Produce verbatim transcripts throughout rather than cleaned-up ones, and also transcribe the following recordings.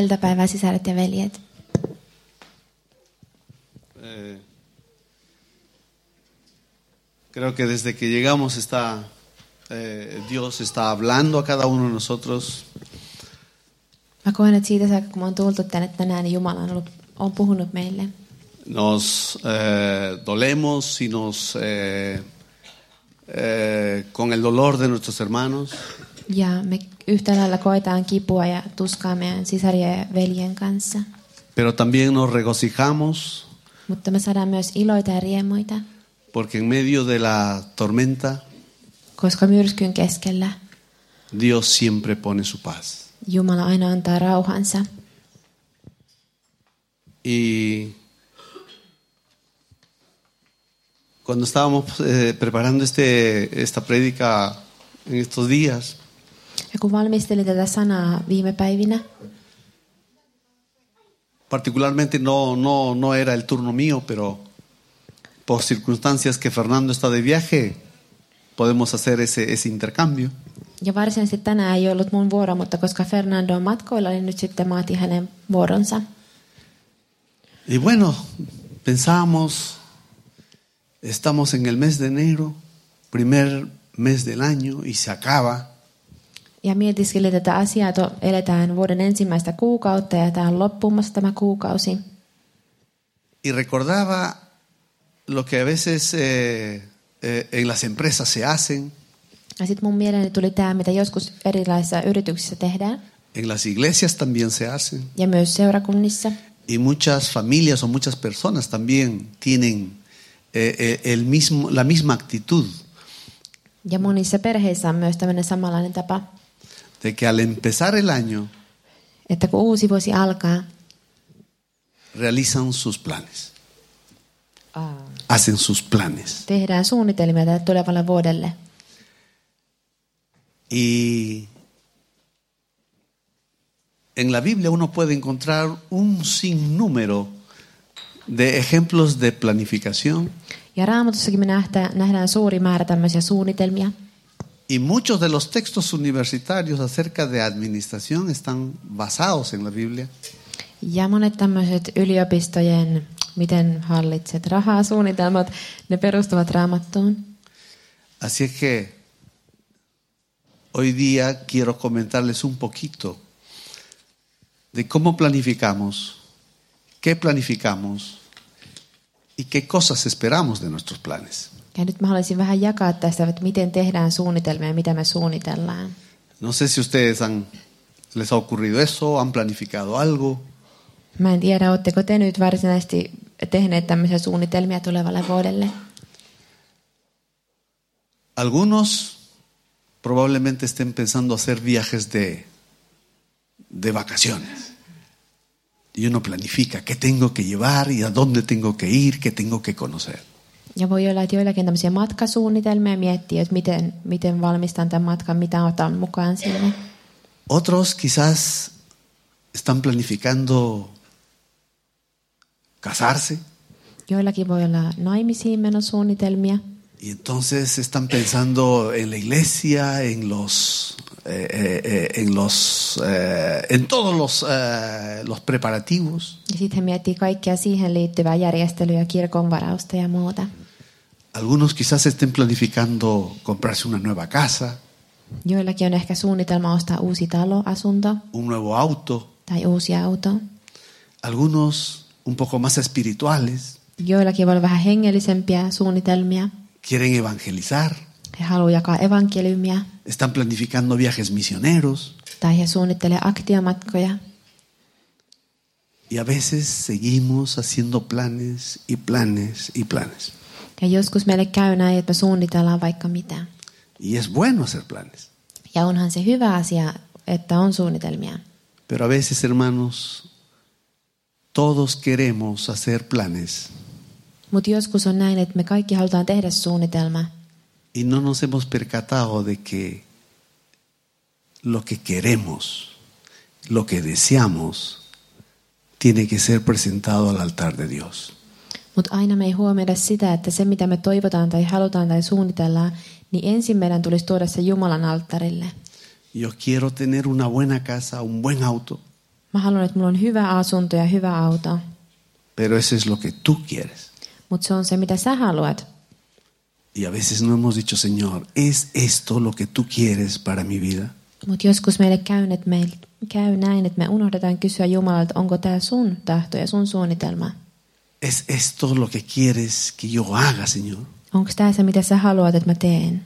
iltapäivää, sisaret ja veljet. Eh, creo que desde que llegamos está eh, Dios está hablando a cada uno de nosotros. Mä koen, että siitä saakka, kun mä oon tultu tänne tänään, niin Jumala on, ollut, on puhunut meille. Nos eh, dolemos y nos eh, eh, con el dolor de nuestros hermanos. Ja me yhtä lailla koetaan kipua ja tuskaa meidän sisarien ja veljen kanssa. Pero también nos regocijamos. Mutta me saadaan myös iloita ja riemuita. Porque en medio de la tormenta, koska myrskyn keskellä Dios siempre pone su paz. Jumala aina antaa rauhansa. Y cuando estábamos eh, preparando este, esta prédica en estos días, ja kun valmistelin tätä sanaa viime päivinä, particularmente no, no, no era el turno mío, pero por circunstancias que Fernando está de viaje, podemos hacer ese, ese intercambio. Ja varsinaisesti tänään ei ollut mun vuoro, mutta koska Fernando on matkoilla, niin nyt sitten mä otin hänen vuoronsa. Y bueno, pensábamos, estamos en el mes de enero, primer mes del año, y se acaba. Ja mietiskelin tätä asiaa, että eletään vuoden ensimmäistä kuukautta ja tämä on loppumassa tämä kuukausi. Y recordaba lo que a veces eh, eh, en las empresas se hacen. Ja sitten mun mieleeni tuli tämä, mitä joskus erilaisissa yrityksissä tehdään. En las iglesias también se hacen. Ja myös seurakunnissa. Y muchas familias o muchas personas también tienen eh, el mismo, la misma actitud. Ja monissa perheissä on myös tämmöinen samanlainen tapa. De que al empezar el año, että kun uusi vuosi alkaa, realizan sus planes. Aa. Hacen sus planes. Tehdään suunnitelmia tälle tulevalle vuodelle. Y en la Biblia uno puede encontrar un sinnúmero de ejemplos de planificación. Ja Raamatussakin me nähdään, nähdään suuri määrä tämmöisiä suunnitelmia. Y muchos de los textos universitarios acerca de administración están basados en la Biblia. Ja monet tämmöiset yliopistojen, miten hallitset rahaa suunnitelmat, ne perustuvat Raamattuun. Así es que hoy día quiero comentarles un poquito de cómo planificamos, qué planificamos y qué cosas esperamos de nuestros planes. Ja nyt mä haluaisin vähän jakaa tästä, että miten tehdään suunnitelmia ja mitä me suunnitellaan. No sé si ustedes han, les ha ocurrido eso, han planificado algo. Mä en tiedä, ootteko te nyt varsinaisesti tehneet tämmöisiä suunnitelmia tulevalle vuodelle? Algunos probablemente estén pensando hacer viajes de, de vacaciones. Y uno planifica qué tengo que llevar y a dónde tengo que ir, qué tengo que conocer. Ja voi olla, että joillakin tämmöisiä matkasuunnitelmia miettii, että miten, miten valmistan tämän matkan, mitä otan mukaan sinne. Otros quizás están planificando casarse. Joillakin voi olla naimisiin menosuunnitelmia. Y entonces están pensando en la iglesia, en los, eh, eh, en los, eh, en todos los, eh, los preparativos. Ja sitten he miettii kaikkea siihen liittyvää järjestelyä, kirkonvarausta ja muuta. Algunos quizás estén planificando comprarse una nueva casa. Joillakin on ehkä suunnitelma ostaa uusi talo, asunto. Un nuevo auto. Tai uusi auto. Algunos un poco más espirituales. Joillakin voi olla vähän hengellisempiä suunnitelmia. Quieren evangelizar. He haluaa jakaa evankeliumia. Están planificando viajes misioneros. Tai he suunnittelee aktiomatkoja. Y a veces seguimos haciendo planes y planes y planes. Ja joskus meille käy näin, että me suunnitellaan vaikka mitä. Y es bueno hacer planes. Ja onhan se hyvä asia, että on suunnitelmia. Pero a veces, hermanos, todos queremos hacer planes. Mutta joskus on näin, että me kaikki halutaan tehdä suunnitelma. Y no nos hemos percatado de que lo que queremos, lo que deseamos, tiene que ser presentado al altar de Dios. Mutta aina me ei huomioida sitä, että se mitä me toivotaan tai halutaan tai suunnitellaan, niin ensin meidän tulisi tuoda se Jumalan alttarille. Yo quiero tener una buena casa, un buen auto. Mä haluan, että mulla on hyvä asunto ja hyvä auto. Pero eso es lo que tú quieres. Mutta se on se, mitä sä haluat. Y a veces no hemos dicho, Señor, ¿es esto lo que tú quieres para mi vida? Mutta joskus meille käy, että meille käy näin, että me unohdetaan kysyä Jumalalta, onko tämä sun tahto ja sun suunnitelma? ¿Es esto lo que quieres que yo haga, Señor? Onko tämä se, mitä sä haluat, että mä teen?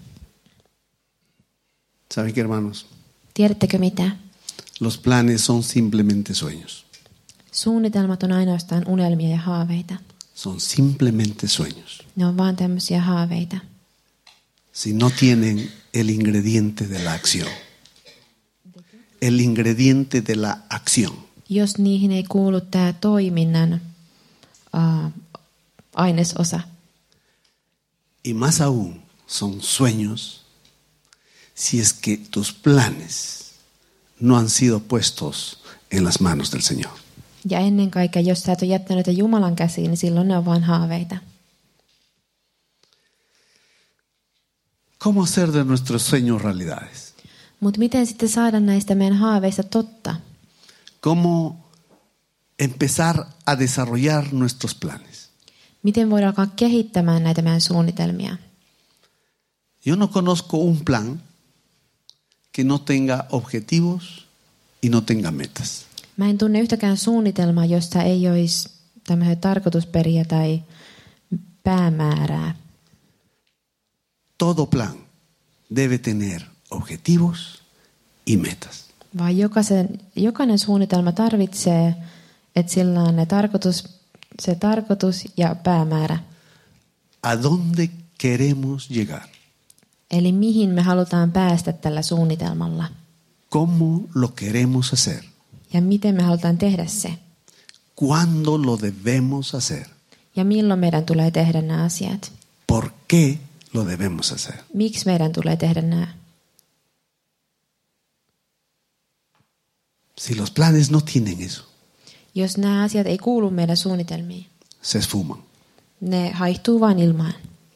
¿Saben qué, hermanos? Tiedättekö mitä? Los planes son simplemente sueños. Suunnitelmat on ainoastaan unelmia ja haaveita. Son simplemente sueños. Ne on vaan tämmöisiä haaveita. Si no tienen el ingrediente de la acción. El ingrediente de la acción. Jos niihin ei kuulu tämä toiminnan uh, ainesosa. Y más aún, son sueños si es que tus planes no han sido puestos en las manos del Señor. Ja ennen kaikkea, jos sä et ole jättänyt niitä Jumalan käsiin, niin silloin ne on vain haaveita. ¿Cómo hacer de nuestros sueños realidades? Mutta miten sitten saada näistä meidän haaveista totta? ¿Cómo empezar a desarrollar nuestros planes? Miten voidaan alkaa kehittämään näitä meidän suunnitelmia? Yo no conozco un plan que no tenga objetivos y no tenga metas. Mä en tunne yhtäkään suunnitelmaa, jossa ei olisi tämmöisiä tarkoitusperiä tai päämäärää. Todo plan debe tener objetivos y metas. Vaan jokaisen, jokainen suunnitelma tarvitsee, että sillä on ne tarkoitus, se tarkoitus ja päämäärä. ¿A dónde queremos llegar? Eli mihin me halutaan päästä tällä suunnitelmalla. ¿Cómo lo queremos hacer? Ja miten me halutaan tehdä se. ¿Cuándo lo debemos hacer? Ja milloin meidän tulee tehdä nämä asiat. ¿Por qué lo debemos hacer? Miksi meidän tulee tehdä nämä? Si los planes no tienen eso, Jos nämä asiat ei kuulu meidän suunnitelmiin, se esfuman. ne haihtuu vain ilmaan.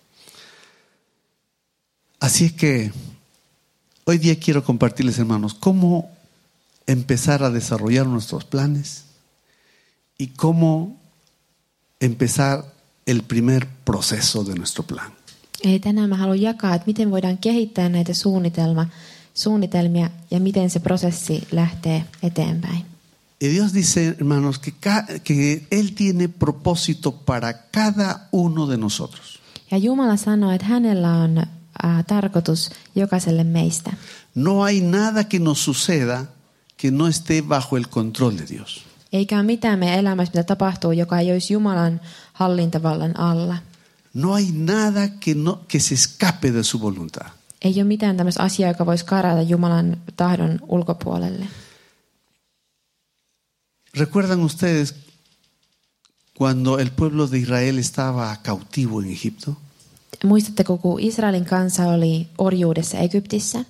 Así es que hoy día quiero compartirles, hermanos, cómo empezar a desarrollar nuestros planes y cómo empezar el primer proceso de nuestro plan. Eli tänään mä haluan jakaa, että miten voidaan kehittää näitä suunnitelma, suunnitelmia ja miten se prosessi lähtee eteenpäin. Y Dios dice, hermanos, que, ca- que Él tiene propósito para cada uno de nosotros. Ja Jumala sanoo, että hänellä on ää, tarkoitus jokaiselle meistä. No hay nada que nos suceda que no esté bajo el control de Dios. Eikä ole mitään meidän elämässä, mitä tapahtuu, joka ei olisi Jumalan hallintavallan alla. No hay nada que, no, que se escape de su voluntad. Ei ole mitään tämmöistä asiaa, joka voisi karata Jumalan tahdon ulkopuolelle. ¿Recuerdan ustedes cuando el pueblo de Israel estaba cautivo en Egipto? Muistatteko, kun Israelin kansa oli orjuudessa Egyptissä?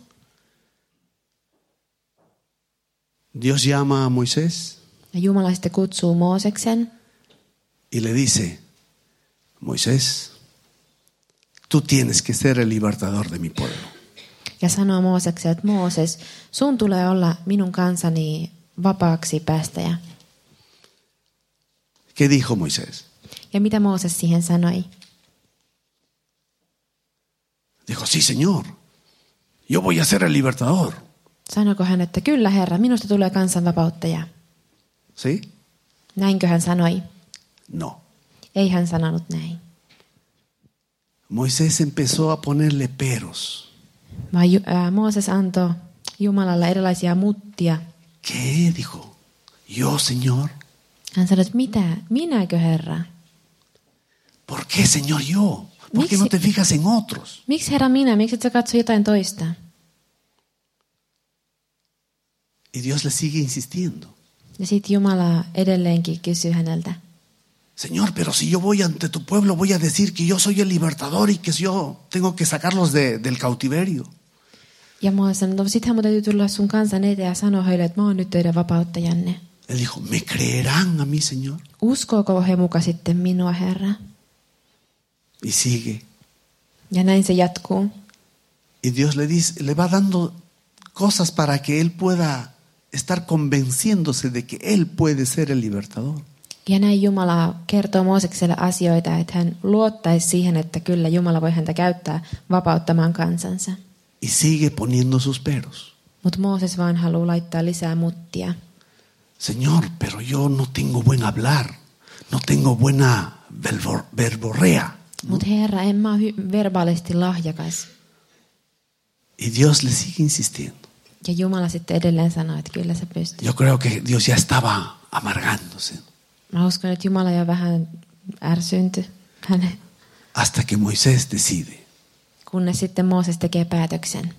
Dios llama a Moisés Ja Jumala sitten kutsuu Mooseksen y le dice, Moisés, tú tienes que ser el libertador de mi pueblo. ja sanoo Moosekselle, että Mooses, sun tulee olla minun kansani vapaaksi päästäjä. ¿Qué dijo Moisés? Ja mitä Mooses siihen sanoi? Dijo, sí, Señor, yo voy a ser el libertador. Sanoiko hän, että kyllä Herra, minusta tulee kansan vapauttaja. ¿Sí? Näinkö hän sanoi? No. Ei hän sanonut näin. Moisés empezó a ponerle peros. Vaan äh, Mooses antoi Jumalalle erilaisia muttia. ¿Qué? Dijo, yo, Señor. Hän sanoi, että mitä? Minäkö Herra? ¿Por qué, Señor, yo? ¿Por qué Miksi- no te fijas en otros? Miksi Herra minä? Miksi et sä katso jotain toista? Y Dios le sigue insistiendo. Ja sitten Jumala edelleenkin kysyy häneltä. Señor, pero si yo voy ante tu pueblo, voy a decir que yo soy el libertador y que yo tengo que sacarlos de, del cautiverio. Ja Mooses sanoi, no sittenhän mun täytyy tulla sun kansan eteen ja sanoa heille, että mä oon nyt teidän vapauttajanne. Él dijo, ¿me creerán a mí, Señor? Uskooko he muka sitten minua, Herra? Y sigue. Ja näin se jatkuu. Y Dios le dice, le va dando cosas para que él pueda estar convenciéndose de que Él puede ser el libertador. Ja näin Jumala kertoo Moosekselle asioita, että hän luottaisi siihen, että kyllä Jumala voi häntä käyttää vapauttamaan kansansa. Y sigue poniendo sus peros. Mutta Mooses vaan haluaa laittaa lisää muttia. Señor, pero yo no tengo buen hablar, no tengo buena verbor- verborrea. Mutta Herra, en mä ole hy- verbaalisti lahjakas. Y Dios le sigue insistiendo. Ja Jumala sitten edelleen sanoo, että kyllä sä pystyt. Yo creo que Dios ya estaba amargándose. Mä uskon, että Jumala jo vähän ärsyyntyi hänen, Hasta que Moisés decide. kunnes sitten Mooses tekee päätöksen.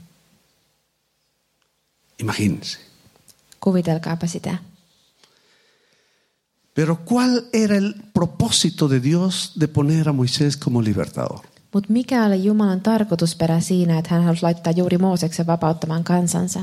Imagínense. Kuvitelkaapa sitä. Pero ¿cuál era el propósito de Dios de poner a Moisés como libertador? Mutta mikä oli Jumalan tarkoitusperä siinä, että hän halusi laittaa juuri Mooseksen vapauttamaan kansansa?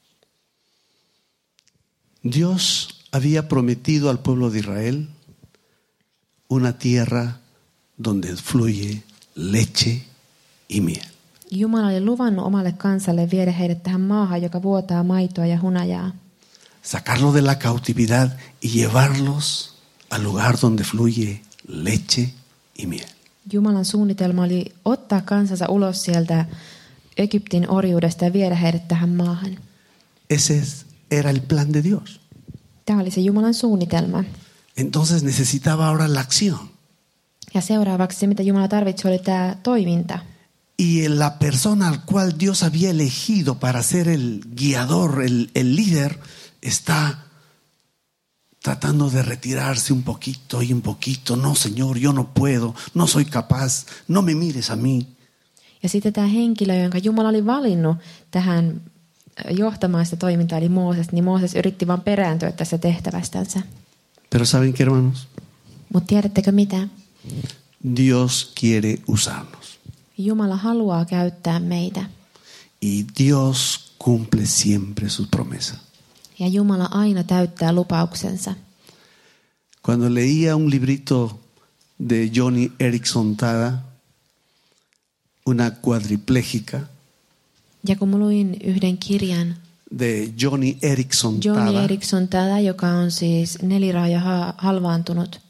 Dios había prometido al pueblo de Israel una tierra donde fluye leche y miel. Jumala oli luvannut omalle kansalle viedä heidät tähän maahan, joka vuotaa maitoa ja hunajaa. Sacarlos de la cautividad y llevarlos al lugar donde fluye leche y miel. Jumalan suunnitelma oli ottaa kansansa ulos sieltä Egyptin orjuudesta ja viedä heidät tähän maahan. Ese era el plan de Dios. Tämä oli se Jumalan suunnitelma. Entonces necesitaba ahora la acción. Ja seuraavaksi se, mitä Jumala tarvitsi, oli tämä toiminta. Y la persona al cual Dios había elegido para ser el guiador, el, el líder, está tratando de retirarse un poquito y un poquito. No, Señor, yo no puedo, no soy capaz, no me mires a mí. Ja sitten tämä henkilö, jonka Jumala oli valinnut tähän johtamaan sitä toimintaa, eli Mooses, niin Mooses yritti vaan perääntyä tässä tehtävästänsä. Pero ¿saben qué, hermanos? Mutta tiedättekö mitä? Dios quiere usarnos. Jumala haluaa käyttää meitä. Y Dios cumple siempre sus promesas. Ja Jumala aina täyttää lupauksensa. Cuando leía un librito de Joni Eareckson Tada, una cuadripléjica, Ja kun mä luin yhden kirjan de Joni Eareckson Joni Tada, Eareckson Tada, joka on siis neliraaja ha- halvaantunut.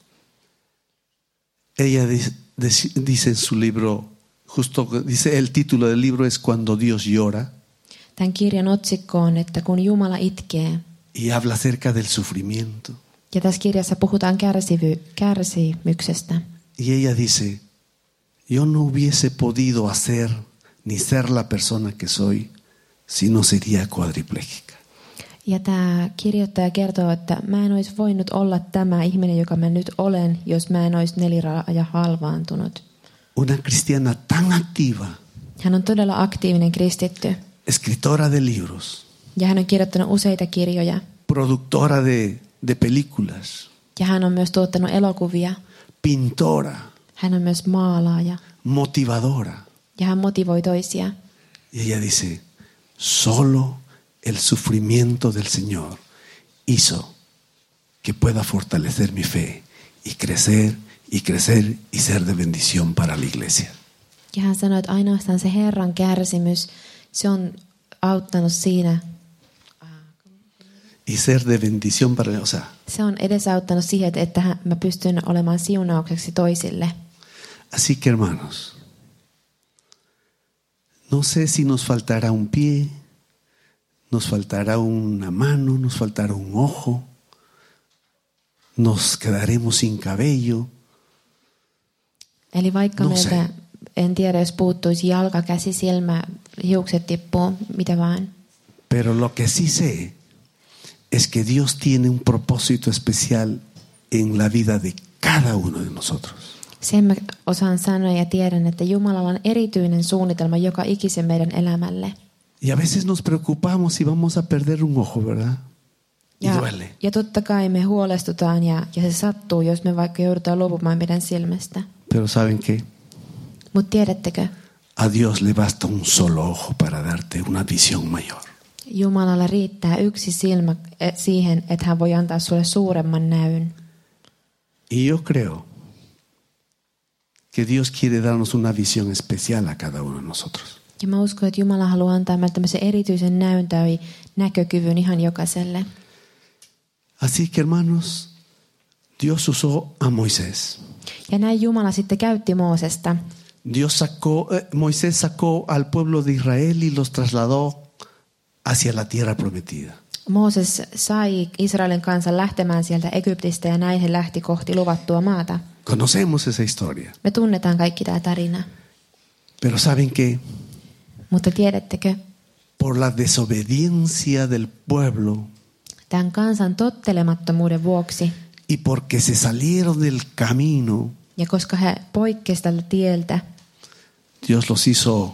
ella dice, dice en su libro, justo dice el título del libro es Cuando Dios llora, Tämän kirjan otsikko on, että kun Jumala itkee. y habla acerca del sufrimiento. Ja tässä kirjassa puhutaan kärsivy- kärsimyksestä. Y ella dice, yo no hubiese podido hacer ni ser la persona que soy si no sería cuadripléjica. Ja tämä kirjoittaja kertoo, että mä en olisi voinut olla tämä ihminen, joka mä nyt olen, jos mä en olisi neliraaja halvaantunut. Una cristiana tan activa, Hän on todella aktiivinen kristitty. escritora de libros, Ja hän on kirjoittanut useita kirjoja. productora de, de películas, Ja hän on myös tuottanut elokuvia. pintora, Hän on myös maalaaja. motivadora. Ja hän motivoi toisia. Y ella dice, solo el sufrimiento del Señor hizo que pueda fortalecer mi fe y crecer y crecer y ser de bendición para la iglesia. Ja hän sanoi, että ainoastaan se Herran kärsimys, se on auttanut siinä. Y ser de bendición para, o sea, Se on edesauttanut siihen, että hän- mä pystyn olemaan siunaukseksi toisille. así que hermanos, no sé si nos faltará un pie, nos faltará una mano, nos faltará un ojo, nos quedaremos sin cabello. Eli vaikka No meiltä, se. en tiedä, jos puuttuisi jalka, käsi, silmä, hiukset tippuu, mitä vaan. Pero lo que sí sé es que Dios tiene un propósito especial en la vida de cada uno de nosotros. Sen mä osaan sanoa ja tiedän, että Jumalalla on erityinen suunnitelma joka ikisen meidän elämälle. Y a veces nos preocupamos si vamos a perder un ojo, ¿verdad? Y Ja, duele. ja totta kai me huolestutaan ja, ja se sattuu, jos me vaikka joudutaan luopumaan meidän silmästä. Pero ¿saben qué? Mutta tiedättekö, A Dios le basta un solo ojo para darte una visión mayor. Jumalalla riittää yksi silmä eh, siihen, että hän voi antaa sulle suuremman näyn. Y yo creo que Dios quiere darnos una visión especial a cada uno de nosotros. Ja mä uskon, että Jumala haluaa antaa meille tämmöisen erityisen näyn tai näkökyvyn ihan jokaiselle. Así que hermanos, Dios usó a Moisés. Ja näin Jumala sitten käytti Moosesta. Dios sacó, eh, Moisés sacó al pueblo de Israel y los trasladó hacia la tierra prometida. Mooses sai Israelin kansan lähtemään sieltä Egyptistä ja näin he lähti kohti luvattua maata. Conocemos esa historia. Me tunnetaan kaikki tämä tarina. Pero ¿saben qué? Mutta tiedättekö, Por la desobediencia del pueblo tämän kansan tottelemattomuuden vuoksi y porque se salieron del camino, ja koska he poikkesivat tältä tieltä, Dios los hizo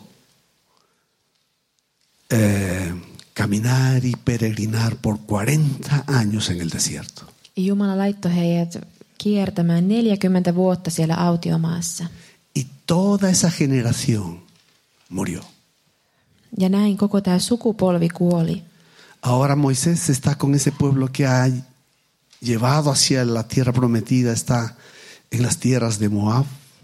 eh, caminar y peregrinar por cuarenta años en el desierto. Jumala laittoi heidät kiertämään neljäkymmentä vuotta siellä autiomaassa. Y toda esa generación murió. Ja näin koko tämä sukupolvi kuoli. Ahora Moisés está con ese pueblo que ha llevado hacia la tierra prometida, está en las tierras de Moab.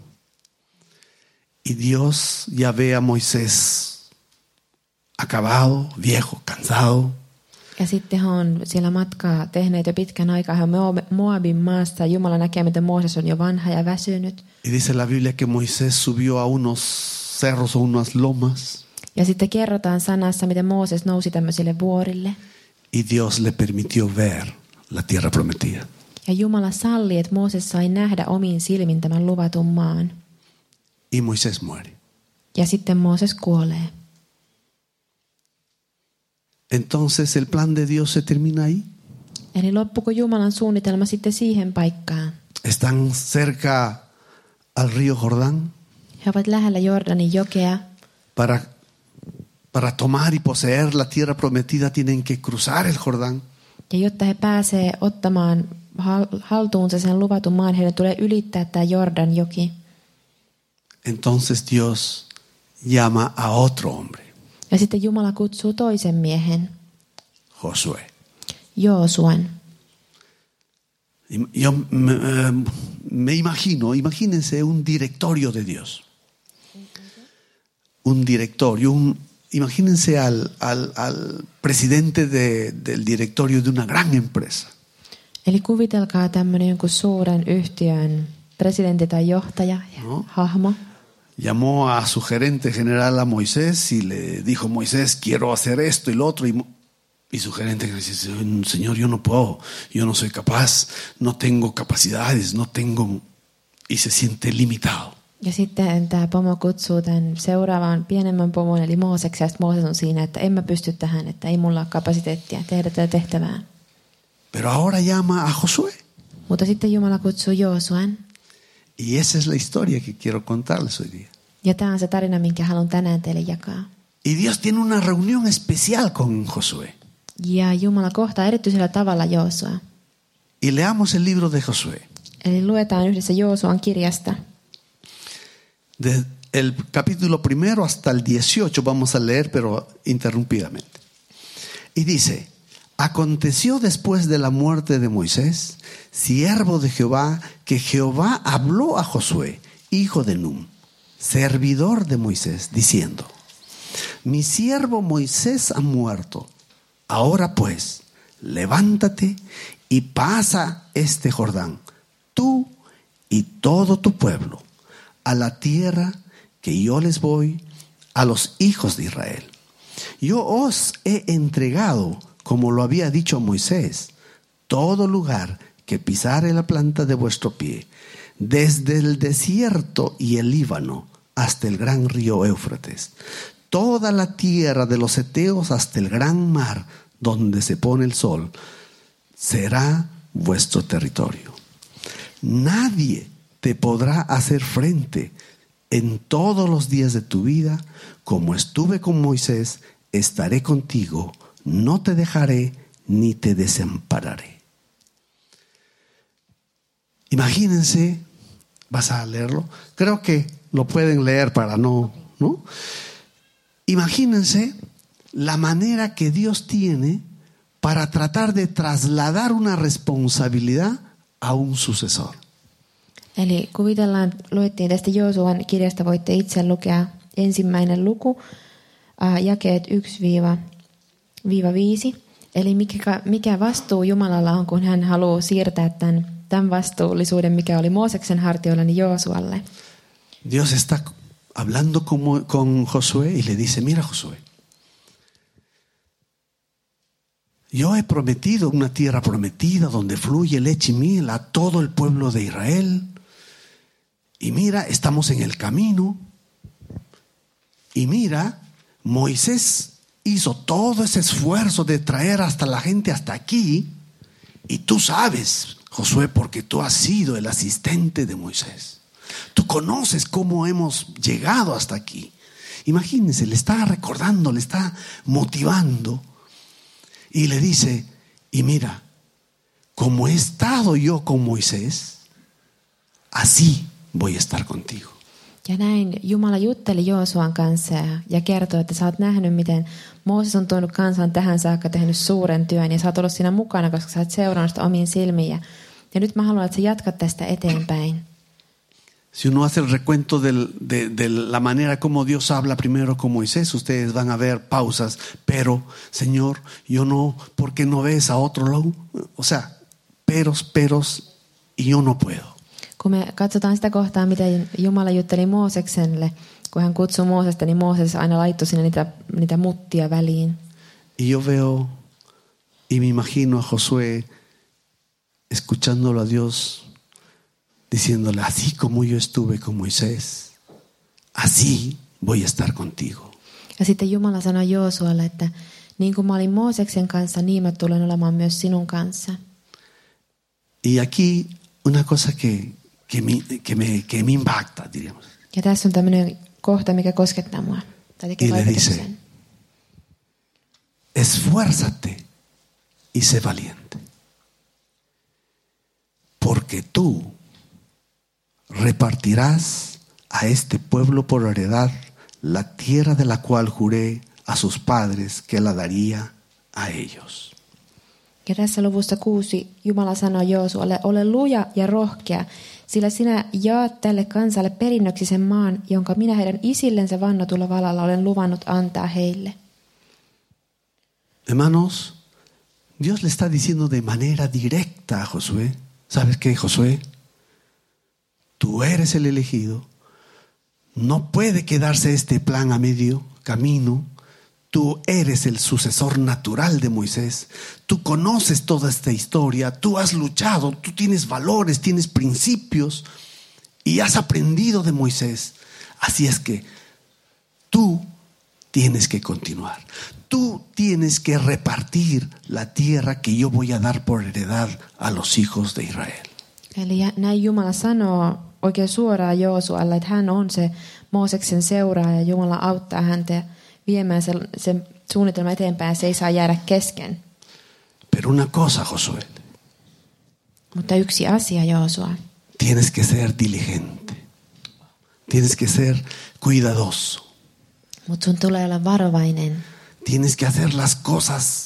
Y Dios ya ve a Moisés acabado, viejo, cansado. Ja sitten he on siellä matkaa tehneet jo pitkän aikaa. He on Moabin maasta. Jumala näkee, miten Mooses on jo vanha ja väsynyt. Y dice la Biblia que Moisés subió a unos cerros o unas lomas. Ja sitten kerrotaan sanassa, miten Mooses nousi tämmöisille vuorille. Y Dios le permitió ver la tierra prometida. Ja Jumala salli, että Mooses sai nähdä omiin silmin tämän luvatun maan. Y Moisés muere. Ja sitten Mooses kuolee. Entonces el plan de Dios se termina ahí. Eli loppuko Jumalan suunnitelma sitten siihen paikkaan? Están cerca al río Jordán. He ovat lähellä Jordanin jokea. Para, para tomar y poseer la tierra prometida tienen que cruzar el Jordán. Ja jotta he pääsee ottamaan haltuunsa sen luvatun maan, heidän tulee ylittää tämä Jordan joki. Entonces Dios llama a otro hombre, Ja sitten Jumala kutsuu toisen miehen, Josué. Joosuan. Yo me, me imagino, imagínense un directorio de Dios. Un directorio, un, imagínense al, al, al presidente de, del directorio de una gran empresa. Eli kuvitelkaa tämmöinen jonkun suuren yhtiön presidentti tai johtaja, No. hahmo. Llamó a su gerente general a Moisés y le dijo: Moisés, quiero hacer esto y lo otro. Y, y su gerente dice: Señor, yo no puedo, yo no soy capaz, no tengo capacidades, no tengo... Y se siente limitado. Ja sitten tämä pomo kutsuu tämän seuraavan pienemmän pomon, eli Mooseksen, ja Mooses on siinä, että en mä pysty tähän, että ei mulla ole kapasiteettia tehdä tätä tehtävää. Pero ahora llama a Josué. Mutta sitten Jumala kutsuu Joosuan. Y esa es la historia que quiero contarles hoy día. Ja tämä on se tarina, minkä haluan tänään teille jakaa. Y Dios tiene una reunión especial con Josué. Ja Jumala kohtaa erityisellä tavalla Joosua. Y leamos el libro de Josué. Eli luetaan yhdessä Joosuan kirjasta. Desde el capítulo primero hasta el dieciocho vamos a leer, pero interrumpidamente. Y dice: Aconteció después de la muerte de Moisés, siervo de Jehová, que Jehová habló a Josué, hijo de Nun, servidor de Moisés, diciendo: Mi siervo Moisés ha muerto. Ahora pues, levántate y pasa este Jordán, tú y todo tu pueblo, a la tierra que yo les voy a los hijos de Israel. Yo os he entregado, como lo había dicho Moisés, todo lugar que pisare la planta de vuestro pie, desde el desierto y el Líbano hasta el gran río Éufrates, toda la tierra de los heteos hasta el gran mar donde se pone el sol, será vuestro territorio. Nadie te podrá hacer frente en todos los días de tu vida. Como estuve con Moisés, estaré contigo. No te dejaré ni te desampararé. Imagínense, vas a leerlo. Creo que lo pueden leer para no, ¿no? Imagínense la manera que Dios tiene para tratar de trasladar una responsabilidad a un sucesor. Eli kuvitellaan, luettiin tästä Joosuan kirjasta, voitte itse lukea ensimmäinen luku, äh, jakeet yksi viiva viisi. Eli mikä, mikä vastuu Jumalalla on, kun hän haluaa siirtää tämän, tämän vastuullisuuden, mikä oli Mooseksen hartioilla, niin Joosualle. Dios está hablando con, con Josué y le dice, mira Josué, yo he prometido una tierra prometida donde fluye leche y miel a todo el pueblo de Israel. Y mira, estamos en el camino. Y mira, Moisés hizo todo ese esfuerzo de traer hasta la gente hasta aquí. Y tú sabes, Josué, porque tú has sido el asistente de Moisés. Tú conoces cómo hemos llegado hasta aquí. Imagínense, le está recordando, le está motivando. Y le dice, y mira, como he estado yo con Moisés, así voy a estar contigo. Ja näin Jumala jutteli Joosuan kanssa ja kertoi, että sä oot nähnyt, miten Mooses on tuonut kansan tähän saakka, tehnyt suuren työn ja sä oot ollut siinä mukana, koska sä oot seurannut sitä omiin silmiin. Ja, ja nyt mä haluan, että sä jatkat tästä eteenpäin. Si uno hace el recuento del, de, de la manera como Dios habla primero con Moisés, ustedes van a ver pausas, pero Señor, yo no, ¿por qué no ves a otro lado? O sea, peros, peros, y yo no puedo. Kun me katsotaan sitä kohtaa, miten Jumala jutteli Moosekselle, kun hän kutsui Moosesta, niin Mooses aina laittoi sinne niitä, niitä muttia väliin. Y yo veo y me imagino a Josué escuchándolo a Dios, diciéndole, así como yo estuve con Moisés, así voy a estar contigo. Ja sitten Jumala sanoi Joosualle, että niin kuin mä olin Mooseksen kanssa, niin mä tulen olemaan myös sinun kanssa. Y aquí una cosa que, que, me, que, me, que me impacta, diríamos. Ja tässä on tämmöinen kohta, mikä koskettaa mua. Tai tekee vaikutuksen. Esfuérzate y sé valiente. Porque tú repartirás a este pueblo por heredad la tierra de la cual juré a sus padres que la daría a ellos. Ja tässä luvussa kuusi Jumala sanoi Joosualle, ole luja ja rohkea, sillä sinä jaat tälle kansalle perinnöksi sen maan, jonka minä heidän isillensä vannotulla valalla olen luvannut antaa heille. Hermanos, Dios le está diciendo de manera directa a Josué, ¿sabes qué, Josué? Tú eres el elegido. No puede quedarse este plan a medio camino. Tú eres el sucesor natural de Moisés. Tú conoces toda esta historia. Tú has luchado. Tú tienes valores, tienes principios. Y has aprendido de Moisés. Así es que tú tienes que continuar. Tú tienes que repartir la tierra que yo voy a dar por heredad a los hijos de Israel. Eli näin Jumala sanoo oikein suoraan Joosualle, että hän on se Mooseksen seuraaja. Jumala auttaa häntä viemään sen, sen suunnitelma eteenpäin. Se ei saa jäädä kesken. Pero una cosa, Josué. Mutta yksi asia, Joosua. Tienes que ser diligente. Tienes que ser cuidadoso. Mutta sun tulee olla varovainen. Tienes que hacer las cosas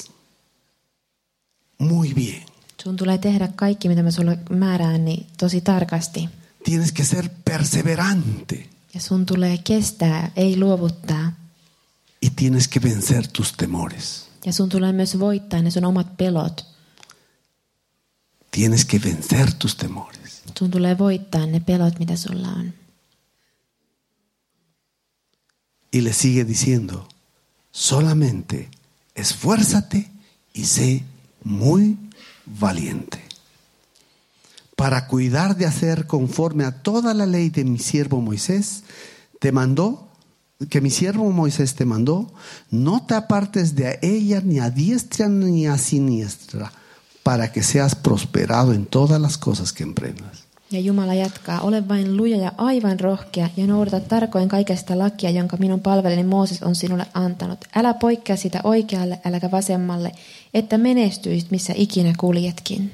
muy bien. Sun tulee tehdä kaikki, mitä mä sulle määrään, niin tosi tarkasti. Tienes que ser perseverante. Ja sun tulee kestää, ei luovuttaa. Y tienes que vencer tus temores. Ja sun tulee myös voittaa ne sun omat pelot. Tienes que vencer tus temores. Sun tulee voittaa ne pelot, mitä sulla on. Y le sigue diciendo, solamente esfuérzate y sé muy valiente para cuidar de hacer conforme a toda la ley de mi siervo Moisés te mandó, que mi siervo Moisés te mandó, no te apartes de ella ni a diestra ni a siniestra, para que seas prosperado en todas las cosas que emprendas. Ja Jumala jatkaa, ole vain luja ja aivan rohkea ja noudata tarkoin kaikesta lakia, jonka minun palvelini Mooses on sinulle antanut. Älä poikkea sitä oikealle, äläkä vasemmalle, että menestyisit missä ikinä kuljetkin.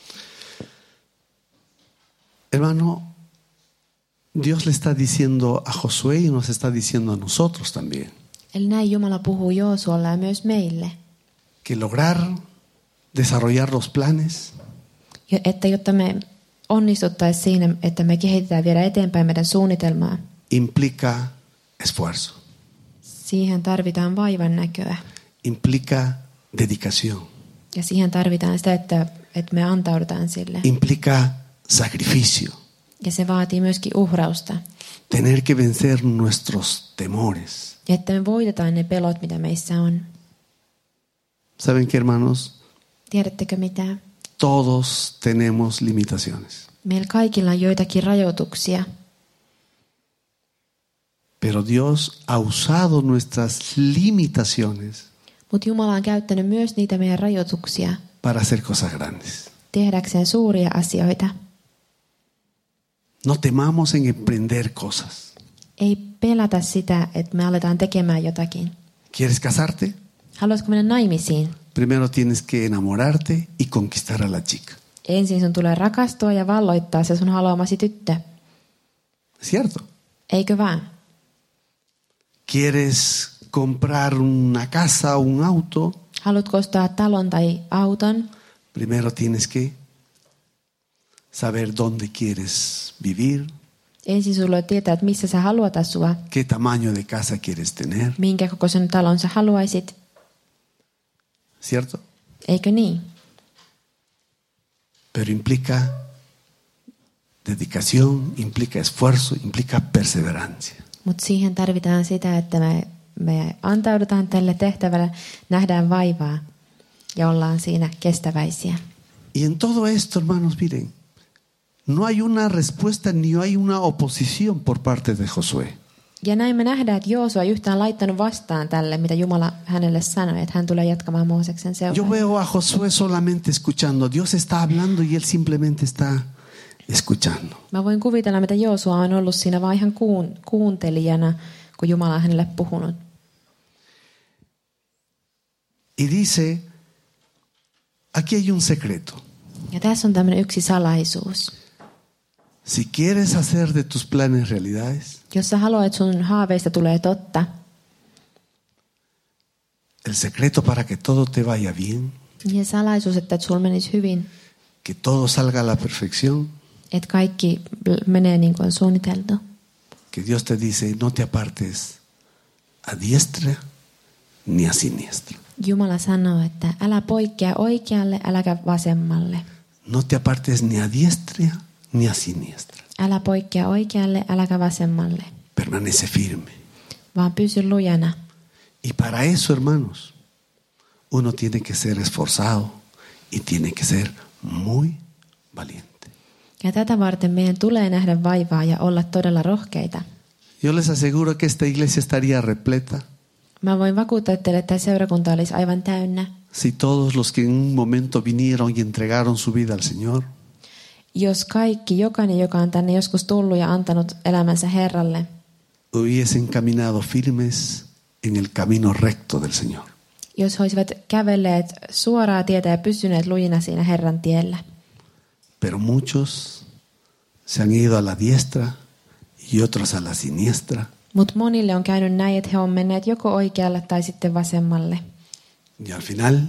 Hermano, Dios le está diciendo a Josué y nos está diciendo a nosotros también. Eli näin Jumala puhuu Joosualle ja myös meille. Que lograr desarrollar los planes. Ja että jotta me onnistuttaisiin siinä, että me kehitetään viedä eteenpäin meidän suunnitelmaa. Implica esfuerzo. Siihen tarvitaan vaivan näköä. Implica dedicación. Ja siihen tarvitaan sitä, että, että me antaudutaan sille. Implica sacrificio. Ja se vaatii myöskin uhrausta. Tener que vencer nuestros temores. Ja että me voitetaan ne pelot, mitä meissä on. ¿Saben qué, hermanos? Tiedättekö mitä? Todos tenemos limitaciones. Meillä kaikilla on joitakin rajoituksia. Pero Dios ha usado nuestras limitaciones Mutta Jumala on käyttänyt myös niitä meidän rajoituksia para hacer cosas grandes. tehdäkseen suuria asioita. No temamos en emprender cosas. Ei pelätä sitä, että me aletaan tekemään jotakin. ¿Quieres casarte? Haluaisiko mennä naimisiin? Primero tienes que enamorarte y conquistar a la chica. Ensin sun tulee rakastua ja valloittaa se sun haluamasi tyttö. ¿Cierto? Eikö vaan? ¿Quieres comprar una casa o un auto? Haluatko ostaa talon tai auton? Primero tienes que saber dónde quieres vivir, Ensin sulla tietää, että missä sä haluat asua, qué tamaño de casa quieres tener. minkä kokoisen talon sä haluaisit. ¿Cierto? Eikö niin? Pero implica dedicación, implica esfuerzo, implica perseverancia. Mutta siihen tarvitaan sitä, että me, me antaudutaan tälle tehtävälle, nähdään vaivaa ja ollaan siinä kestäväisiä. Y en todo esto, hermanos, miren, no hay una respuesta ni hay una oposición por parte de Josué. Ja näin me nähdään, että Joosua ei yhtään laittanut vastaan tälle, mitä Jumala hänelle sanoi, että hän tulee jatkamaan Mooseksen Yo seuraan. veo a Josué solamente escuchando. Dios está hablando y él simplemente está escuchando. Mä voin kuvitella, mitä Joosua on ollut siinä vaan ihan kuun, kuuntelijana, kun Jumala on hänelle puhunut. Y dice, aquí hay un secreto. Ja tässä on tämmöinen yksi salaisuus. Si quieres hacer de tus planes realidades, Jos sä haluat, että sun haaveista tulee totta, el secreto para que todo te vaya bien, niin se salaisuus, että sulla menisi hyvin, que todo salga a la perfección, että kaikki menee niin kuin on suunniteltu. que Dios te dice, no te apartes a diestra ni a siniestra. Jumala sanoo, että älä poikkea oikealle, äläkä vasemmalle. No te apartes ni a diestra ni a siniestra. Älä poikkea oikealle, äläkä vasemmalle, Permanece firme. vaan pysy lujana. Y para eso, hermanos, uno tiene que ser esforzado y tiene que ser muy valiente. Ja tätä varten meidän tulee nähdä vaivaa ja olla todella rohkeita. Yo les aseguro que esta iglesia estaría repleta Mä voin vakuuttaa teille, että seurakunta olisi aivan täynnä, si todos los que en un momento vinieron y entregaron su vida al Señor jos kaikki, jokainen, joka on tänne joskus tullut ja antanut elämänsä Herralle, hubiesen caminado firmes en el camino recto del Señor. jos he olisivat kävelleet suoraa tietä ja pysyneet lujina siinä Herran tiellä. Pero muchos se han ido a la diestra y otros a la siniestra. Mutta monille on käynyt näin, että he on menneet joko oikealle tai sitten vasemmalle. Y al final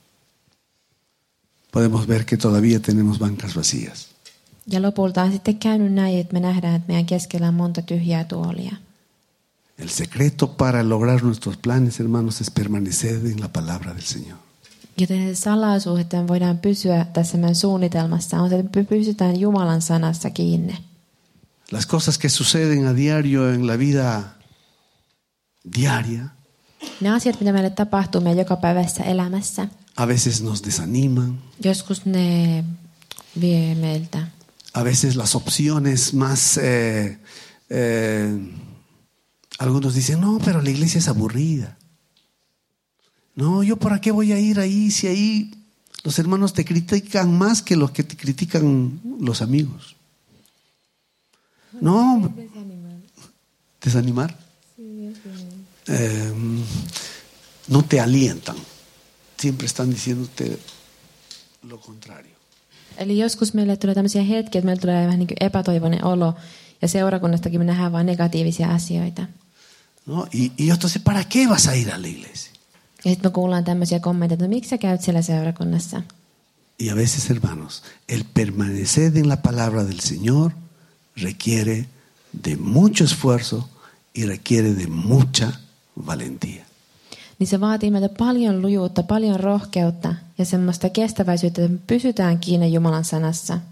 podemos ver que todavía tenemos bancas vacías. Ja lopulta on sitten käynyt näin, että me nähdään, että meidän keskellä on monta tyhjää tuolia. El secreto para lograr nuestros planes, hermanos, es permanecer en la palabra del Señor. Joten se salaisuus, että me voidaan pysyä tässä meidän suunnitelmassa, on se, että me pysytään Jumalan sanassa kiinni. Las cosas que suceden a diario en la vida diaria Ne asiat, mitä meille tapahtuu meidän jokapäiväisessä elämässä, a veces nos desaniman, joskus ne vie meiltä. a veces las opciones más... Eh, eh, algunos dicen, no, pero la iglesia es aburrida. No, yo para qué voy a ir ahí si ahí los hermanos te critican más que los que te critican los amigos. No, desanimar. Eh, no te alientan. Siempre están diciéndote lo contrario. Eli joskus meille tulee tämmöisiä hetkiä, että meille tulee vähän niin kuin epätoivoinen olo, ja seurakunnastakin me nähdään vain negatiivisia asioita. ¿No? Y, y entonces, ¿para qué vas a ir a la iglesia? Ja sitten me kuullaan tämmöisiä kommentteja, että no, miksi sä käyt siellä seurakunnassa? Y a veces, hermanos, el permanecer en la palabra del Señor requiere de mucho esfuerzo y requiere de mucha valentía. niin se vaatii meiltä paljon lujuutta, paljon rohkeutta ja semmoista kestäväisyyttä, että me pysytään kiinni Jumalan sanassa.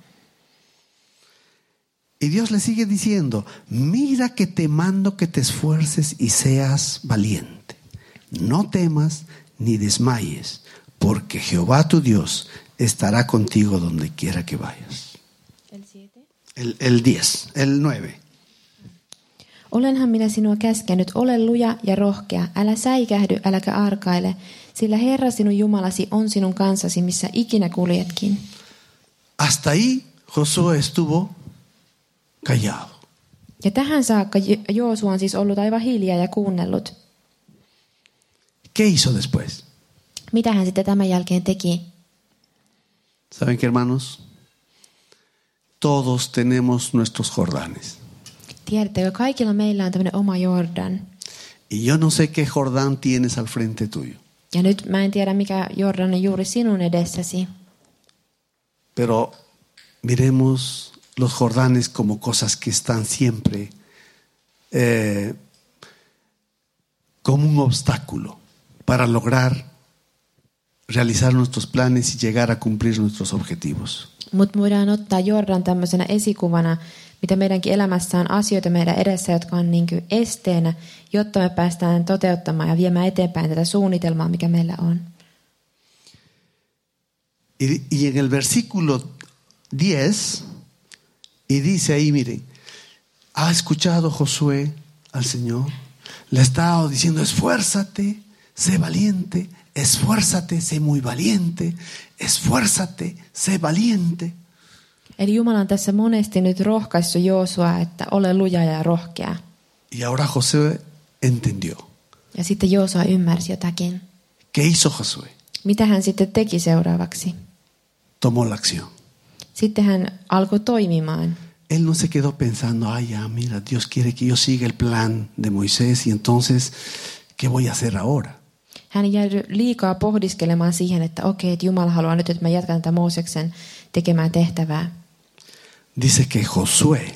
Y Dios le sigue diciendo, mira que te mando que te esfuerces y seas valiente. No temas ni desmayes, porque Jehová tu Dios estará contigo donde quiera que vayas. El siete. El, el diez, el nueve. Olenhan minä sinua käskenyt, ole luja ja rohkea, älä säikähdy, äläkä arkaile, sillä Herra sinun Jumalasi on sinun kanssasi, missä ikinä kuljetkin. Hasta ahí Josué estuvo callado. Ja tähän saakka Joosua on siis ollut aivan hiljaa ja kuunnellut. ¿Qué hizo después? Mitä hän sitten tämän jälkeen teki? ¿Saben qué, hermanos? Todos tenemos nuestros Jordanes. Tiedättekö, kaikilla meillä on tämmöinen oma Jordan. Y yo no sé qué Jordán tienes al frente tuyo. Ja nyt mä en tiedä, mikä Jordan on juuri sinun edessäsi. Pero miremos los Jordanes como cosas que están siempre eh, como un obstáculo para lograr realizar nuestros planes y llegar a cumplir nuestros objetivos. Mutta voidaan ottaa Jordan tämmöisenä esikuvana, mitä meidänkin elämässä on asioita meidän edessä, jotka on niin kuin esteenä, jotta me päästään toteuttamaan ja viemään eteenpäin tätä suunnitelmaa, mikä meillä on. Y, y en el versículo diez, y dice ahí, miren, ¿ha escuchado Josué al Señor? Le ha estado diciendo, esfuérzate, sé valiente, esfuérzate, sé muy valiente, esfuérzate, sé valiente. Eli Jumala on tässä monesti nyt rohkaissut Joosua, että ole luja ja rohkea. Y ahora Josué entendió. Ja sitten Joosua ymmärsi jotakin. ¿Qué hizo Josué? Mitä hän sitten teki seuraavaksi? Tomó la acción. Sitten hän alkoi toimimaan. Él no se quedó pensando, ay, ya, mira, Dios quiere que yo siga el plan de Moisés y entonces, ¿qué voy a hacer ahora? Hän jäi liikaa pohdiskelemaan siihen, että okei, että Jumala haluaa nyt, että mä jatkan tätä Mooseksen tekemään tehtävää. Dice que Josué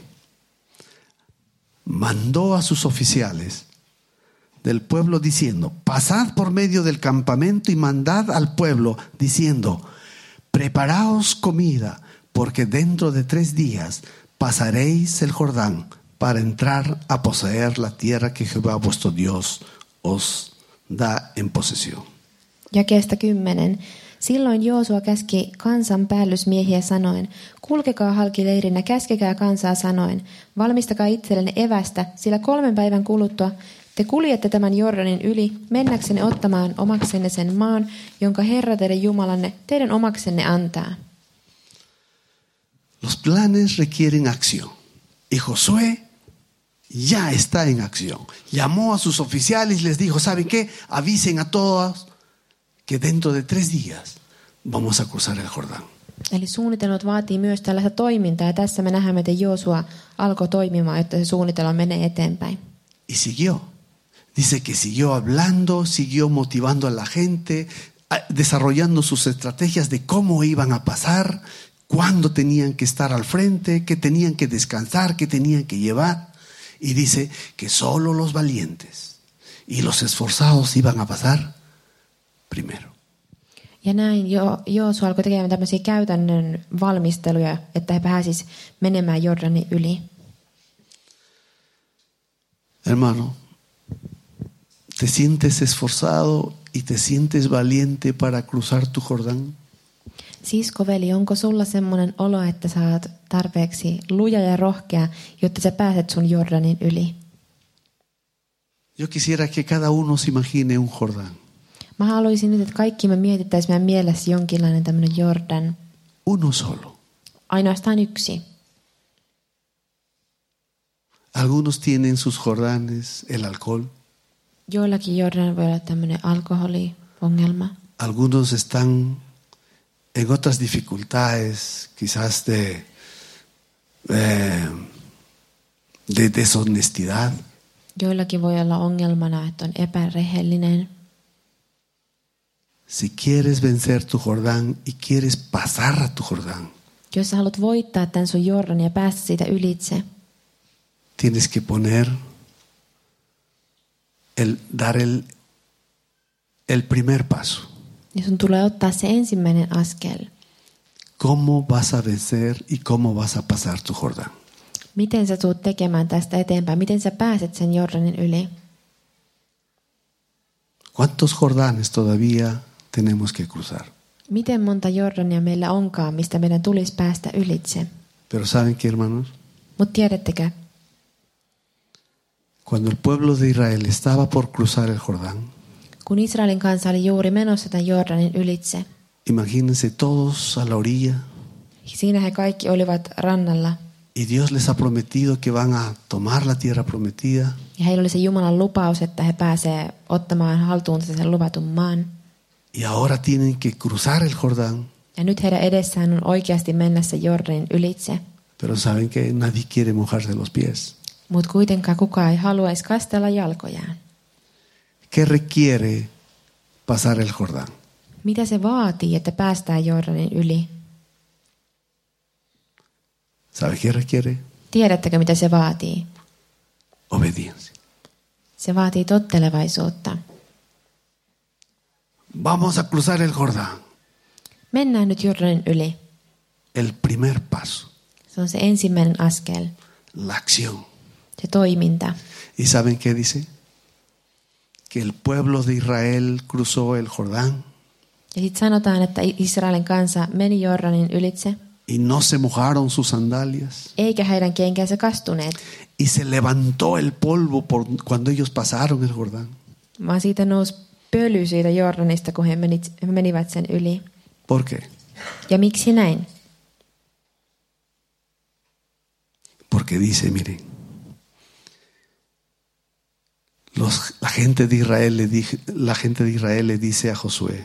mandó a sus oficiales del pueblo diciendo, pasad por medio del campamento y mandad al pueblo diciendo, preparaos comida, porque dentro de tres días pasaréis el Jordán para entrar a poseer la tierra que Jehová vuestro Dios os da en posesión. Jakeesta kymmenen. Silloin Joosua käski kansan päällysmiehiä sanoen, kulkekaa halki leirinä, käskekää kansaa sanoen, valmistakaa itsellenne evästä, sillä kolmen päivän kuluttua te kuljette tämän Jordanin yli, mennäksenne ottamaan omaksenne sen maan, jonka Herra teidän Jumalanne teidän omaksenne antaa. Los planes requieren acción. Y Josué ya está en acción. Llamó a sus oficiales y les dijo, ¿saben qué? Avisen a todos que dentro de tres días vamos a cruzar el Jordán. Eli suunnitelmat vaatii myös tällaista toimintaa, ja tässä me nähdään, miten Joosua alkoi toimimaan, jotta se suunnitelma menee eteenpäin. Y siguió. Dice que siguió hablando, siguió motivando a la gente, desarrollando sus estrategias de cómo iban a pasar, cuándo tenían que estar al frente, qué tenían que descansar, qué tenían que llevar. Y dice que solo los valientes y los esforzados iban a pasar primero. Ja näin jo, Joosua alkoi tekemään tämmöisiä käytännön valmisteluja, että he pääsisivät menemään Jordanin yli. Hermano, ¿te sientes esforzado y te sientes valiente para cruzar tu Jordán? Siskoveli, onko sulla semmoinen olo, että sä oot tarpeeksi luja ja rohkea, jotta sä pääset sun Jordanin yli? Yo quisiera que cada uno se imagine un Jordán. Mä haluaisin nyt, että kaikki me mietittäisiin meidän mielessä jonkinlainen tämmöinen Jordan. Uno solo. Ainoastaan yksi. Algunos tienen sus Jordanes el alcohol. Joillakin Jordan voi olla tämmöinen alkoholiongelma. Algunos están en otras dificultades, quizás de, eh, de deshonestidad. Joillakin voi olla ongelmana, että on epärehellinen. Si quieres vencer tu Jordán y quieres pasar a tu Jordán, jos sä haluat voittaa tämän sun Jordan ja päästä siitä ylitse, tienes que poner, el, dar el, el primer paso. Ja sun tulee ottaa se ensimmäinen askel. ¿Cómo vas a vencer y cómo vas a pasar tu Jordán? Miten sä tulet tekemään tästä eteenpäin? Miten sä pääset sen Jordanin yli? ¿Cuántos Jordanes todavía tenemos que cruzar? Miten monta Jordania meillä onkaan, mistä meidän tulisi päästä ylitse? Pero ¿saben qué, hermanos? Mutta tiedättekö, Cuando el pueblo de Israel estaba por cruzar el Jordán, kun Israelin kansa oli juuri menossa tämän Jordanin ylitse, imagínense todos a la orilla siinä he kaikki olivat rannalla. y Dios les ha prometido que van a tomar la tierra prometida. Ja heillä oli se Jumalan lupaus, että he pääsevät ottamaan haltuunsa sen luvatun maan. Y ahora tienen que cruzar el Jordán. Ja nyt heidän edessään on oikeasti mennä se Jordanin ylitse. Pero saben que nadie quiere mojarse los pies. Mutta kuitenkaan kukaan ei haluaisi kastella jalkojaan. ¿Qué requiere pasar el Jordán? Mitä se vaatii, että päästään Jordanin yli? ¿Sabe qué requiere? Tiedättekö, mitä se vaatii? Obediencia. Se vaatii tottelevaisuutta. Vamos a cruzar el Jordán. Mennään nyt Jordanin yli. El primer paso, Se on se ensimmäinen askel, la acción. se toiminta. ¿Y saben qué dice? Que el pueblo de Israel cruzó el Jordán Ja sitten sanotaan, että Israelin kansa meni Jordanin ylitse, y no se mojaron sus sandalias. eikä heidän kenkänsä kastuneet, Y se levantó el polvo por cuando ellos pasaron el Jordán. vaan siitä nousi pöly siitä Jordanista, kun he menit- he menivät sen yli. ¿Por qué? Ja miksi näin? Porque dice, miren, los, la gente de Israel le dije, la gente de Israel le dice a Josué: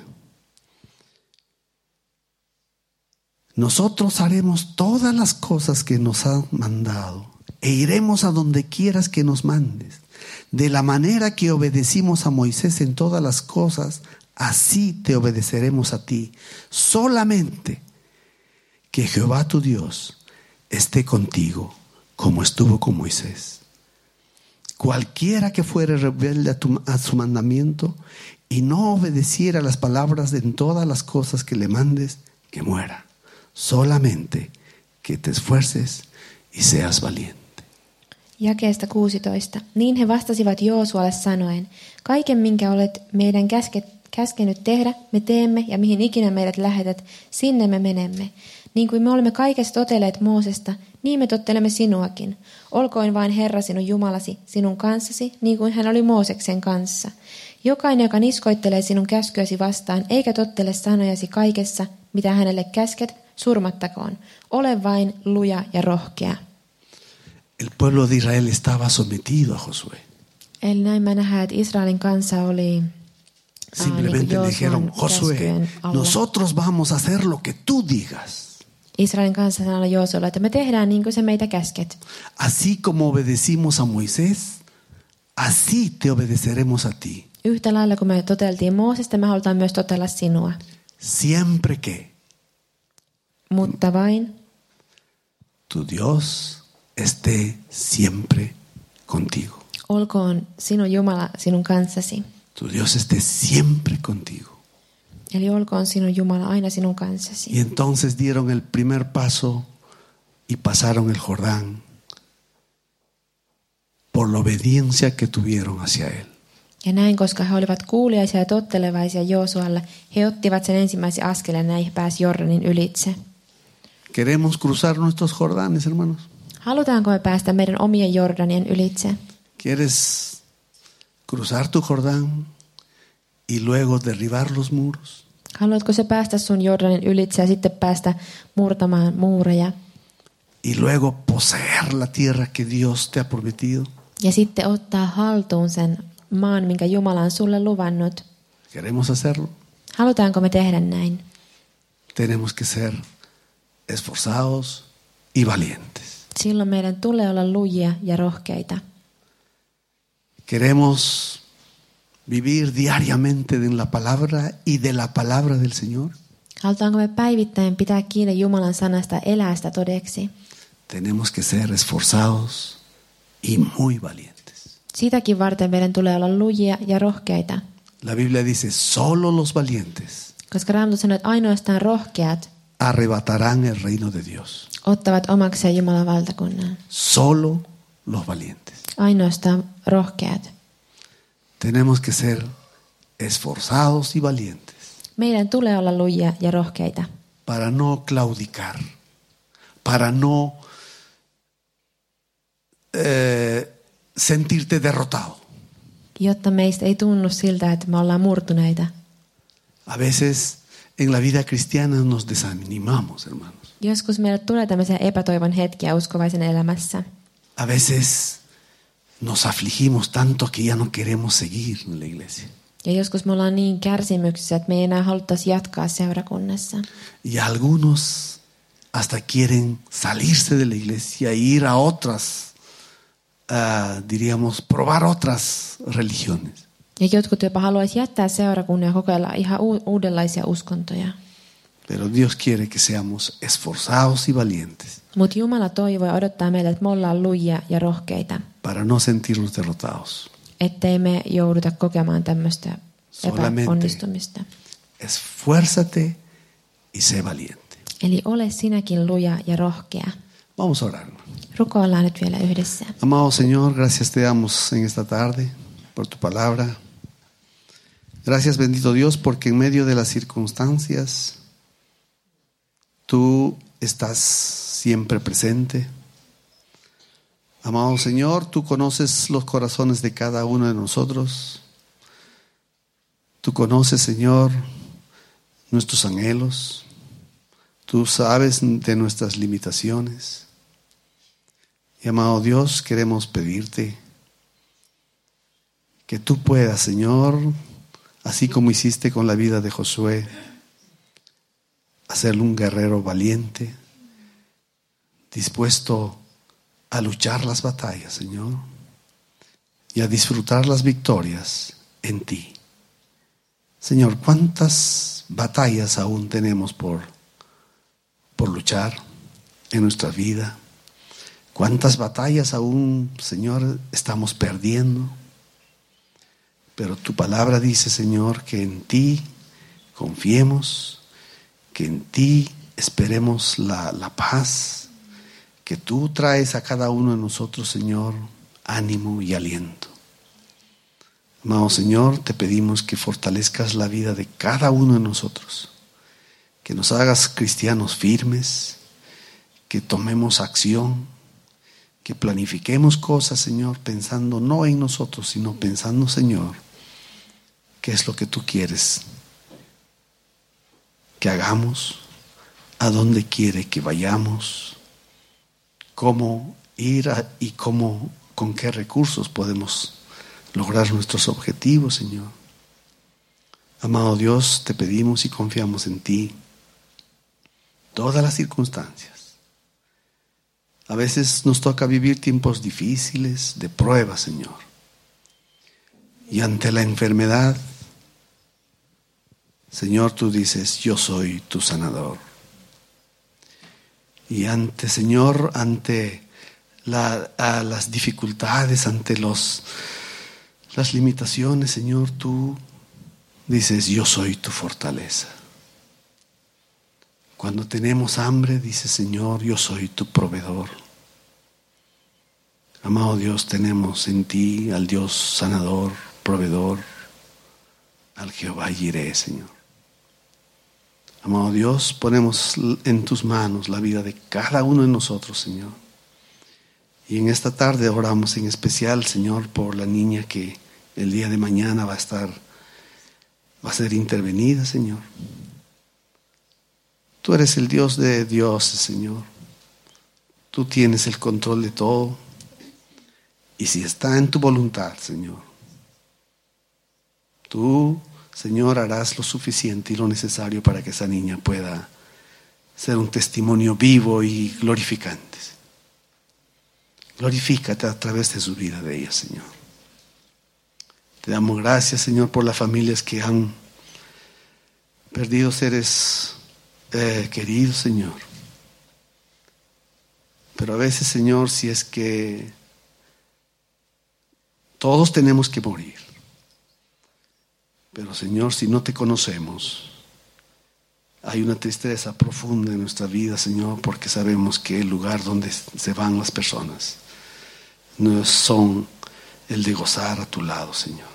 nosotros haremos todas las cosas que nos han mandado e iremos a donde quieras que nos mandes. De la manera que obedecimos a Moisés en todas las cosas, así te obedeceremos a ti. Solamente que Jehová tu Dios esté contigo, como estuvo con Moisés. Cualquiera que fuere rebelde a, tu, a su mandamiento y no obedeciera las palabras de en todas las cosas que le mandes, que muera. Solamente que te esfuerces y seas valiente. Jakeesta kuusitoista. Niin he vastasivat Joosualle sanoen, kaiken minkä olet meidän käske, käskenyt tehdä, me teemme, ja mihin ikinä meidät lähetät, sinne me menemme. Niin kuin me olemme kaikessa totelleet Moosesta, niin me tottelemme sinuakin. Olkoon vain Herra sinun Jumalasi, sinun kanssasi, niin kuin hän oli Mooseksen kanssa. Jokainen, joka niskoittelee sinun käskyäsi vastaan, eikä tottele sanojasi kaikessa, mitä hänelle käsket, surmattakoon. Ole vain luja ja rohkea. El pueblo de Israel estaba sometido a Josué. Eli näin mä nähdään, että Israelin kansa oli Simplemente le dijeron: Josué, nosotros vamos a hacer lo que tú digas. Israelin kanssa sanoi Joosualle, että me tehdään niin kuin sä meitä käsket. Así como obedecimos a Moisés, así te obedeceremos a ti. Yhtä lailla kun me toteltiin Moosesta, me halutaan myös totella sinua. Siempre que Mutta vain tu Dios esté siempre contigo. olkoon sinun Jumala sinun kanssasi. Tu Dios esté siempre contigo. Eli olkoon sinun Jumala aina sinun kanssasi. Y entonces dieron el primer paso y pasaron el Jordán por la obediencia que tuvieron hacia él. Ja näin, koska he olivat kuuliaisia ja tottelevaisia Joosualle, he ottivat sen ensimmäisen askeleen ja näin pääsi Jordanin ylitse. ¿Queremos cruzar nuestros Jordanes, hermanos? Halutaanko me päästä meidän omien Jordanien ylitse? ¿Quieres cruzar tu Jordán y luego derribar los muros? Haluatko se päästä sun Jordanin ylitse ja sitten päästä murtamaan muureja? Y luego poseer la tierra que Dios te ha prometido. Ja sitten ottaa haltuun sen maan, minkä Jumala on sulle luvannut. ¿Queremos hacerlo? Halutaanko me tehdä näin? Tenemos que ser esforzados y valientes. Silloin meidän tulee olla lujia ja rohkeita. Queremos vivir diariamente en la palabra y de la palabra del Señor. Halutaanko me päivittäin pitää kiinni Jumalan sanasta, elää sitä todeksi? Tenemos que ser esforzados y muy valientes. Sitäkin varten meidän tulee olla lujia ja rohkeita. La Biblia dice, solo los valientes Koska Raamattu sanoo, että ainoastaan rohkeat arrebatarán el reino de Dios. ottavat omakseen Jumalan valtakunnan. Solo los valientes. Ainoastaan rohkeat. Tenemos que ser esforzados y valientes Meidän tulee olla lujia ja rohkeita, para no claudicar, para no eh, sentirte derrotado. jotta meistä ei tunnu siltä, että me ollaan murtuneita. A veces en la vida cristiana nos desanimamos, hermanos. Joskus meille tulee tämmöisiä epätoivon hetkiä uskovaisen elämässä. A veces nos afligimos tanto que ya no queremos seguir en la iglesia. Ja joskus me ollaan niin kärsimyksissä, että me ei enää haluttaisi jatkaa seurakunnassa. Y algunos hasta quieren salirse de la iglesia e ir a otras, uh, diríamos, probar otras religiones. Ja jotkut jopa haluaisi jättää seurakunnan ja kokeilla ihan u- uudenlaisia uskontoja. Pero Dios quiere que seamos esforzados y valientes Mutta Jumala toivoo ja odottaa meiltä, että me ollaan lujia ja rohkeita. para no sentirnos derrotados. Ettei me jouduta kokemaan tämmöistä Solamente epäonnistumista. esfuérzate y sé valiente. Eli ole sinäkin luja ja rohkea. Vamos a orar. Rukoillaan nyt vielä yhdessä. Amado Señor, gracias te damos en esta tarde por tu palabra. Gracias, bendito Dios, porque en medio de las circunstancias tú estás siempre presente. Amado Señor, tú conoces los corazones de cada uno de nosotros. Tú conoces, Señor, nuestros anhelos. Tú sabes de nuestras limitaciones. Y amado Dios, queremos pedirte que tú puedas, Señor, así como hiciste con la vida de Josué, hacerle un guerrero valiente, dispuesto a luchar las batallas, Señor, y a disfrutar las victorias en ti. Señor, ¿cuántas batallas aún tenemos por, por luchar en nuestra vida? ¿Cuántas batallas aún, Señor, estamos perdiendo? Pero tu palabra dice, Señor, que en ti confiemos, que en ti esperemos la, la paz, que tú traes a cada uno de nosotros, Señor, ánimo y aliento. Amado Señor, te pedimos que fortalezcas la vida de cada uno de nosotros, que nos hagas cristianos firmes, que tomemos acción, que planifiquemos cosas, Señor, pensando no en nosotros, sino pensando, Señor, qué es lo que tú quieres que hagamos, a dónde quiere que vayamos, cómo ir a, y cómo, con qué recursos podemos lograr nuestros objetivos, Señor. Amado Dios, te pedimos y confiamos en ti todas las circunstancias. A veces nos toca vivir tiempos difíciles, de prueba, Señor. Y ante la enfermedad, Señor, tú dices, yo soy tu sanador. Y ante, Señor, ante la, a las dificultades, ante los, las limitaciones, Señor, tú dices, yo soy tu fortaleza. Cuando tenemos hambre, dice, Señor, yo soy tu proveedor. Amado Dios, tenemos en ti al Dios sanador, proveedor, al Jehová Jireh, Señor. Amado Dios, ponemos en tus manos la vida de cada uno de nosotros, Señor. Y en esta tarde oramos en especial, Señor, por la niña que el día de mañana va a estar, va a ser intervenida, Señor. Tú eres el Dios de dioses, Señor. Tú tienes el control de todo. Y si está en tu voluntad, Señor, tú, Señor, harás lo suficiente y lo necesario para que esa niña pueda ser un testimonio vivo y glorificante. Glorifícate a través de su vida de ella, Señor. Te damos gracias, Señor, por las familias que han perdido seres eh, queridos, Señor. Pero a veces, Señor, si es que todos tenemos que morir, Pero Señor, si no te conocemos, hay una tristeza profunda en nuestra vida, Señor, porque sabemos que el lugar donde se van las personas no son el de gozar a tu lado, Señor.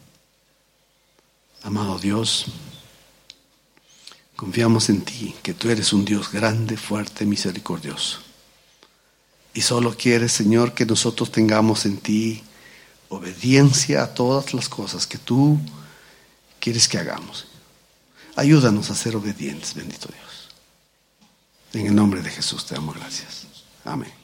Amado Dios, confiamos en ti, que tú eres un Dios grande, fuerte, misericordioso. Y solo quieres, Señor, que nosotros tengamos en ti obediencia a todas las cosas que tú quieres que hagamos. Ayúdanos a ser obedientes, bendito Dios. En el nombre de Jesús te damos gracias. Amén.